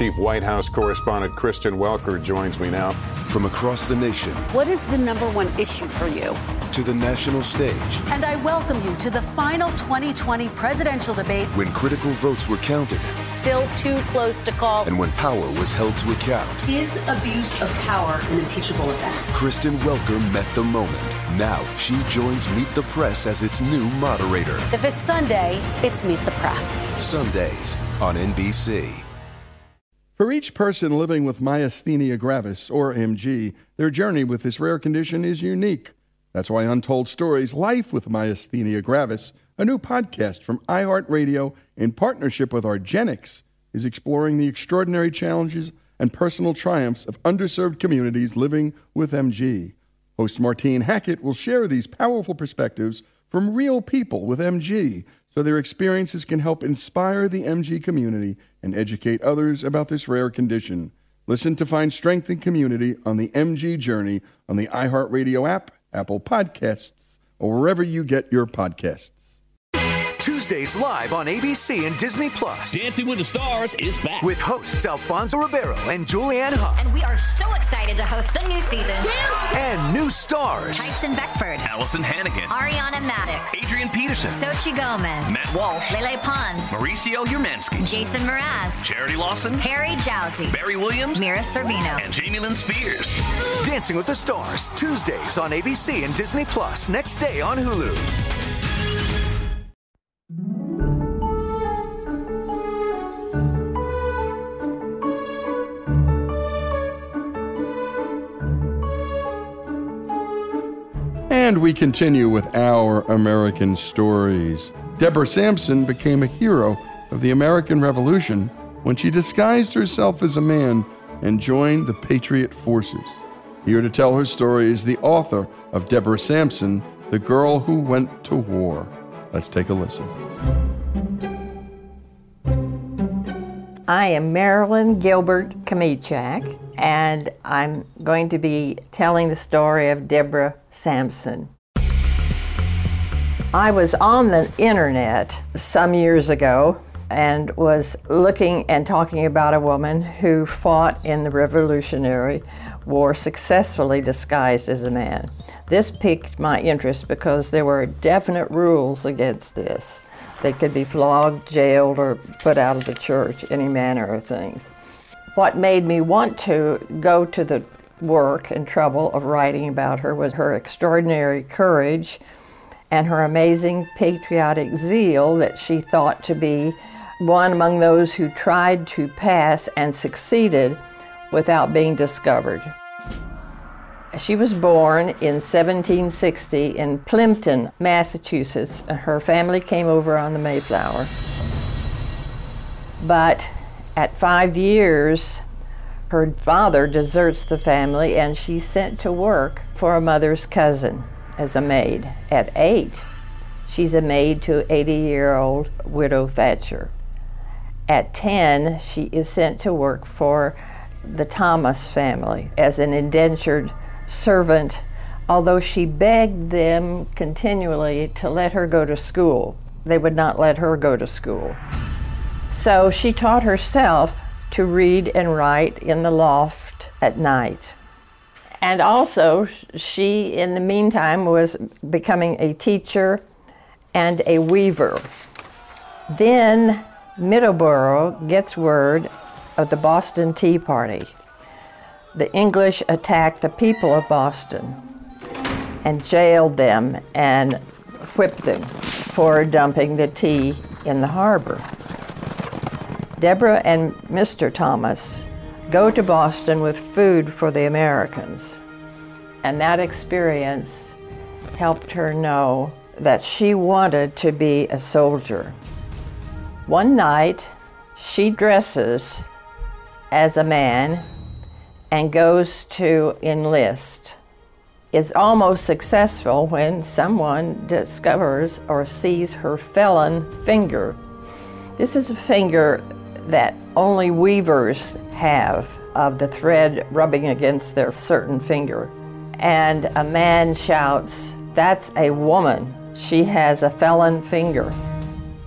Chief White House correspondent Kristen Welker joins me now. From across the nation. What is the number one issue for you? To the national stage. And I welcome you to the final 2020 presidential debate. When critical votes were counted. Still too close to call. And when power was held to account. Is abuse of power an impeachable offense? Kristen Welker met the moment. Now she joins Meet the Press as its new moderator. If it's Sunday, it's Meet the Press. Sundays on NBC. For each person living with myasthenia gravis, or MG, their journey with this rare condition is unique. That's why Untold Stories, Life with Myasthenia Gravis, a new podcast from iHeartRadio in partnership with argenx, is exploring the extraordinary challenges and personal triumphs of underserved communities living with MG. Host Martine Hackett will share these powerful perspectives from real people with MG, so their experiences can help inspire the MG community and educate others about this rare condition. Listen to find strength and community on the MG journey on the iHeartRadio app, Apple Podcasts, or wherever you get your podcasts. Tuesdays live on ABC and Disney Plus. Dancing with the Stars is back. With hosts Alfonso Ribeiro and Julianne Hough. And we are so excited to host the new season. And new stars. Tyson Beckford. Allison Hannigan. Ariana Madix. Adrian Peterson. Sochi Gomez. Matt Walsh. Lele Pons. Mauricio Umansky. Jason Mraz. Charity Lawson. Harry Jowsey. Barry Williams. Mira Sorvino. And Jamie Lynn Spears. Dancing with the Stars. Tuesdays on ABC and Disney Plus. Next day on Hulu. And we continue with our American stories. Deborah Sampson became a hero of the American Revolution when she disguised herself as a man and joined the Patriot Forces. Here to tell her story is the author of Deborah Sampson, The Girl Who Went to War. Let's take a listen. I am Marilyn Gilbert Kamichak, and I'm going to be telling the story of Deborah Sampson. I was on the internet some years ago and was looking and talking about a woman who fought in the Revolutionary War successfully disguised as a man. This piqued my interest because there were definite rules against this. They could be flogged, jailed, or put out of the church, any manner of things. What made me want to go to the work and trouble of writing about her was her extraordinary courage and her amazing patriotic zeal that she thought to be one among those who tried to pass and succeeded without being discovered. She was born in 1760 in Plimpton, Massachusetts. Her family came over on the Mayflower. But at 5 years, her father deserts the family and she's sent to work for a mother's cousin as a maid. At 8, she's a maid to 80-year-old widow Thatcher. At 10, she is sent to work for the Thomas family as an indentured servant, although she begged them continually to let her go to school. They would not let her go to school. So she taught herself to read and write in the loft at night. And also, she, in the meantime, was becoming a teacher and a weaver. Then Middleborough gets word of the Boston Tea Party. The English attacked the people of Boston and jailed them and whipped them for dumping the tea in the harbor. Deborah and Mr. Thomas go to Boston with food for the Americans. And that experience helped her know that she wanted to be a soldier. One night, she dresses as a man and goes to enlist. Is almost successful when someone discovers or sees her felon finger. This is a finger that only weavers have, of the thread rubbing against their certain finger. And a man shouts, "That's a woman. She has a felon finger."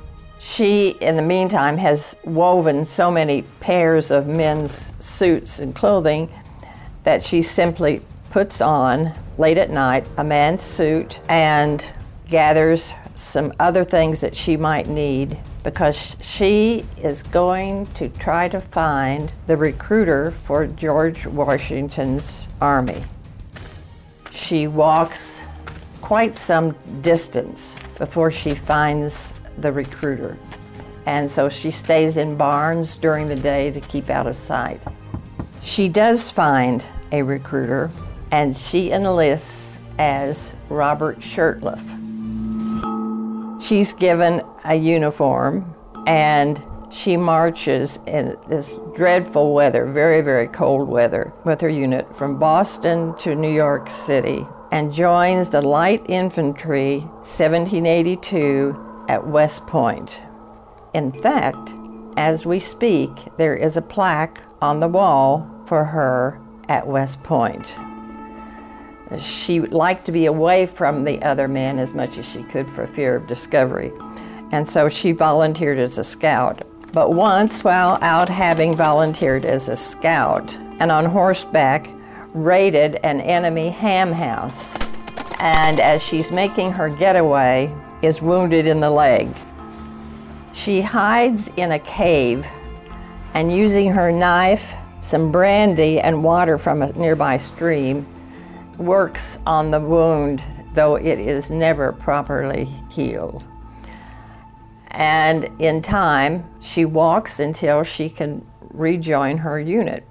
She, in the meantime, has woven so many pairs of men's suits and clothing that she simply puts on, late at night, a man's suit and gathers some other things that she might need, because she is going to try to find the recruiter for George Washington's army. She walks quite some distance before she finds the recruiter. And so she stays in barns during the day to keep out of sight. She does find a recruiter, and she enlists as Robert Shurtleff. She's given a uniform, and she marches in this dreadful weather, very, very cold weather, with her unit from Boston to New York City, and joins the Light Infantry 1782 at West Point. In fact, as we speak, there is a plaque on the wall for her at West Point. She liked to be away from the other men as much as she could for fear of discovery, and so she volunteered as a scout. But once, while out having volunteered as a scout and on horseback, raided an enemy ham house, and as she's making her getaway, is wounded in the leg. She hides in a cave, and using her knife, some brandy, and water from a nearby stream, works on the wound, though it is never properly healed. And in time, she walks until she can rejoin her unit.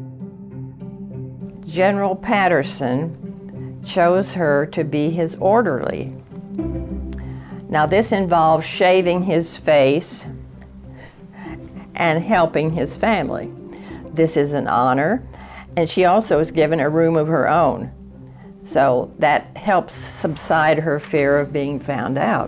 General Patterson chose her to be his orderly. Now, this involves shaving his face and helping his family. This is an honor, and she also is given a room of her own. So that helps subside her fear of being found out.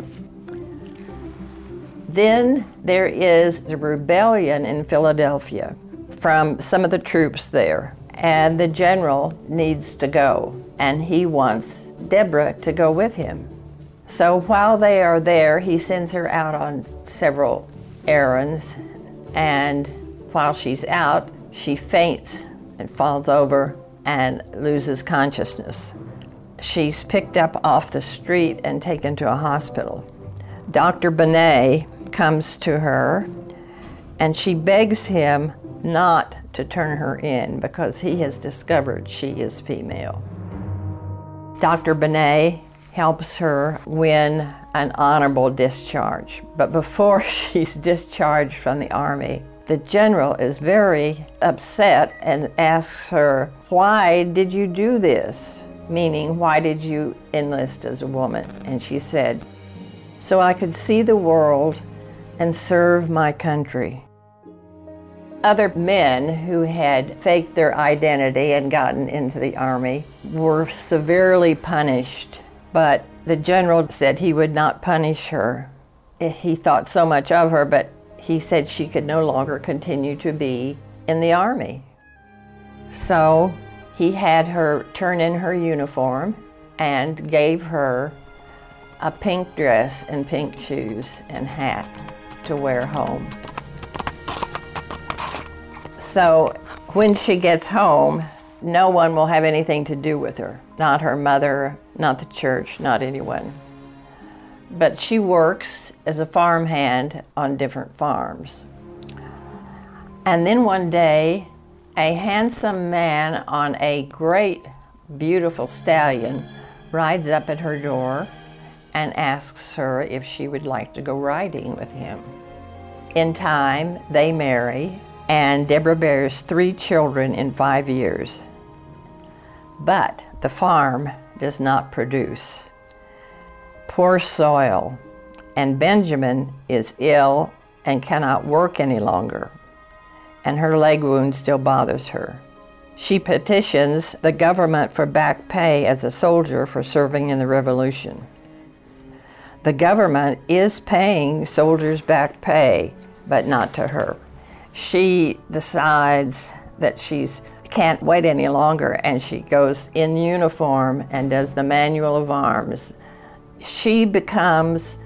Then there is a rebellion in Philadelphia from some of the troops there, and the general needs to go, and he wants Deborah to go with him. So while they are there, he sends her out on several errands, and while she's out, she faints and falls over and loses consciousness. She's picked up off the street and taken to a hospital. Dr. Benet comes to her, and she begs him not to turn her in because he has discovered she is female. Dr. Benet helps her win an honorable discharge, but before she's discharged from the Army, the general is very upset and asks her, "Why did you do this?" Meaning, why did you enlist as a woman? And she said, "So I could see the world and serve my country." Other men who had faked their identity and gotten into the Army were severely punished, but the general said he would not punish her. He thought so much of her, but he said she could no longer continue to be in the Army. So he had her turn in her uniform and gave her a pink dress and pink shoes and hat to wear home. So when she gets home, no one will have anything to do with her. Not her mother, not the church, not anyone. But she works as a farmhand on different farms. And then one day, a handsome man on a great, beautiful stallion rides up at her door and asks her if she would like to go riding with him. In time, they marry, and Deborah bears 3 children in 5 years. But the farm does not produce. Poor soil, and Benjamin is ill and cannot work any longer, and her leg wound still bothers her. She petitions the government for back pay as a soldier for serving in the Revolution. The government is paying soldiers back pay, but not to her. She decides that she can't wait any longer, and she goes in uniform and does the manual of arms. She becomes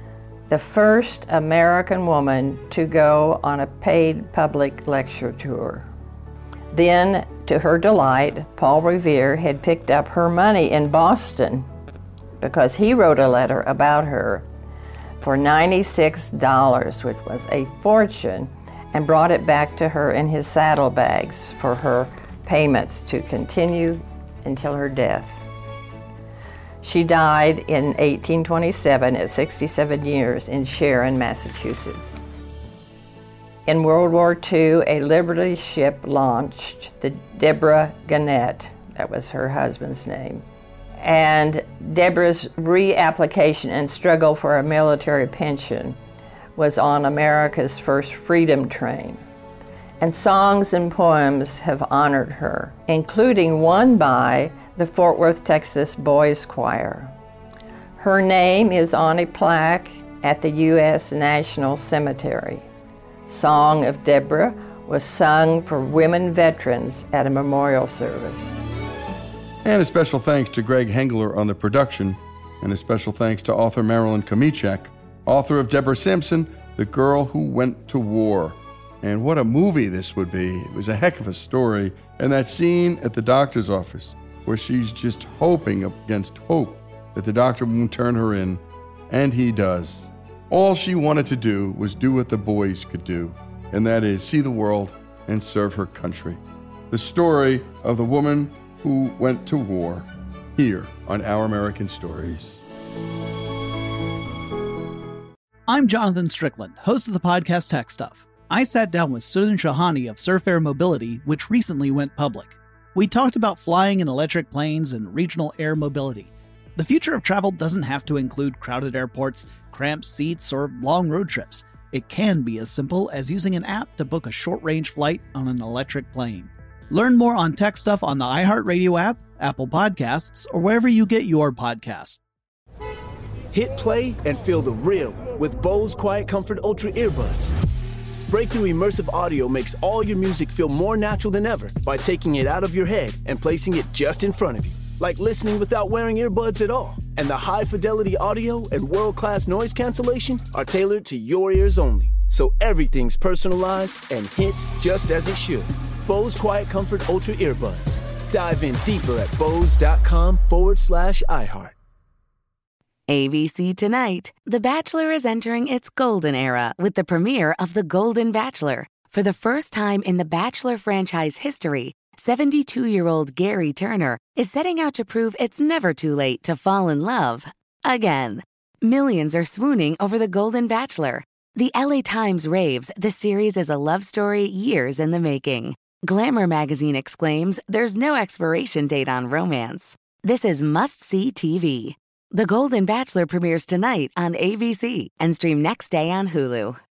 the first American woman to go on a paid public lecture tour. Then, to her delight, Paul Revere had picked up her money in Boston because he wrote a letter about her for $96, which was a fortune, and brought it back to her in his saddlebags for her payments to continue until her death. She died in 1827 at 67 years in Sharon, Massachusetts. In World War II, a Liberty ship launched, the Deborah Gannett, that was her husband's name. And Deborah's reapplication and struggle for a military pension was on America's first freedom train. And songs and poems have honored her, including one by the Fort Worth, Texas Boys Choir. Her name is on a plaque at the U.S. National Cemetery. Song of Deborah was sung for women veterans at a memorial service. And a special thanks to Greg Hengler on the production, and a special thanks to author Marilyn Komichak, author of Deborah Simpson, The Girl Who Went to War. And what a movie this would be. It was a heck of a story. And that scene at the doctor's office where she's just hoping against hope that the doctor won't turn her in, and he does. All she wanted to do was do what the boys could do, and that is see the world and serve her country. The story of the woman who went to war, here on Our American Stories. I'm Jonathan Strickland, host of the podcast Tech Stuff. I sat down with Sudhin Shahani of Surf Air Mobility, which recently went public. We talked about flying in electric planes and regional air mobility. The future of travel doesn't have to include crowded airports, cramped seats, or long road trips. It can be as simple as using an app to book a short-range flight on an electric plane. Learn more on Tech Stuff on the iHeartRadio app, Apple Podcasts, or wherever you get your podcasts. Hit play and feel the real with Bose Quiet Comfort Ultra earbuds. Breakthrough immersive audio makes all your music feel more natural than ever by taking it out of your head and placing it just in front of you, like listening without wearing earbuds at all. And the high-fidelity audio and world-class noise cancellation are tailored to your ears only, so everything's personalized and hits just as it should. Bose Quiet Comfort Ultra earbuds. Dive in deeper at bose.com/iHeart. ABC Tonight. The Bachelor is entering its golden era with the premiere of The Golden Bachelor. For the first time in the Bachelor franchise history, 72-year-old Gary Turner is setting out to prove it's never too late to fall in love again. Millions are swooning over The Golden Bachelor. The LA Times raves the series is a love story years in the making. Glamour magazine exclaims there's no expiration date on romance. This is must-see TV. The Golden Bachelor premieres tonight on ABC and stream next day on Hulu.